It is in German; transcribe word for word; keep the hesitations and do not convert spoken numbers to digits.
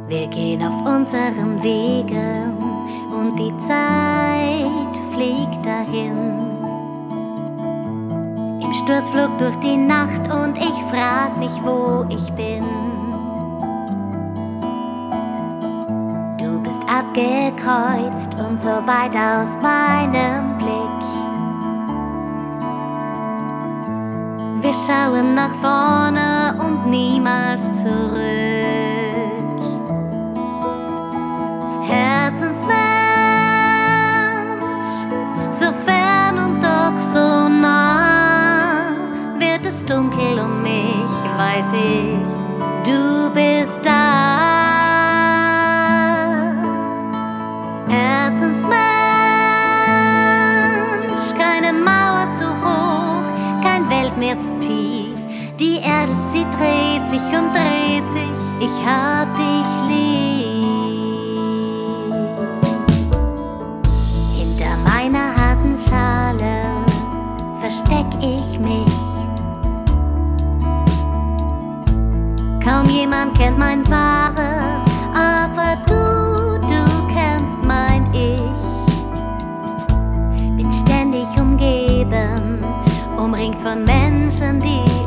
Wir gehen auf unseren Wegen und die Zeit fliegt dahin. Im Sturzflug durch die Nacht und ich frag mich, wo ich bin. Du bist abgekreuzt und so weit aus meinem Blick. Wir schauen nach vorne und niemals zurück. Herzensmensch, so fern und doch so nah. Wird es dunkel um mich, weiß ich, du bist da. Herzensmensch, keine Mauer zu hoch, kein Weltmeer zu tief. Die Erde, sie dreht sich und dreht sich, ich hab dich lieb. Hinter meiner harten Schale versteck ich mich. Kaum jemand kennt mein Wahres, aber du, du kennst mein Ich. Bin ständig umgeben, umringt von Menschen, die